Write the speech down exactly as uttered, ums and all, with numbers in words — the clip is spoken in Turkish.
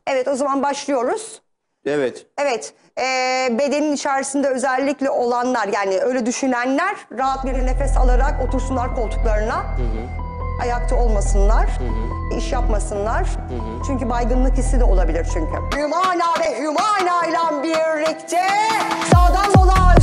Evet, o zaman başlıyoruz. Evet. Evet, e, bedenin içerisinde özellikle olanlar, yani öyle düşünenler rahat bir nefes alarak otursunlar koltuklarına. Hı hı. Ayakta olmasınlar, hı hı. iş yapmasınlar. Hı hı. Çünkü baygınlık hissi de olabilir çünkü. Hümana ve Hümana ile birlikte sağdan sola